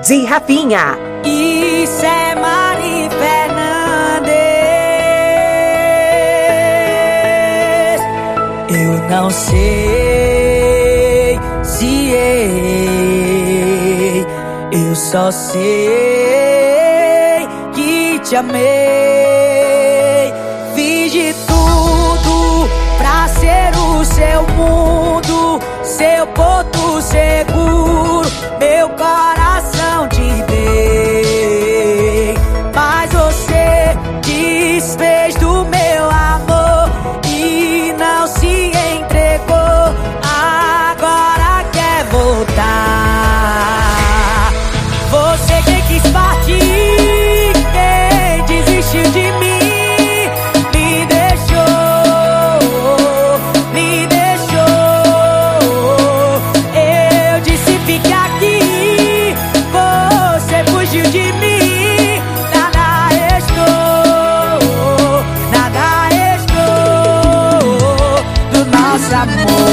de Rafinha. Isso é Mari Fernandes. Eu não sei se errei, eu só sei que te amei. Fiz de tudo pra ser o seu mundo, seu porto seguro, meu coração te dei. Mas você desfez do meu amor e não se entregou, agora quer voltar. Você que quis partir, quem desistiu de mim, de mim, nada restou do nosso amor.